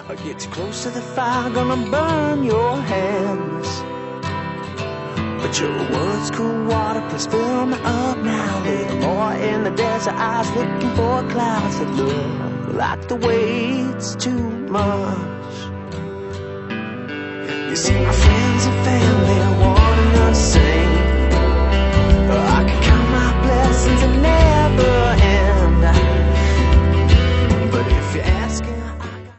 I get too close to the fire, gonna burn your hands. But your words, cool water, please fill me up now. Little more in the desert, eyes looking for clouds that look like the way it's too much. You see my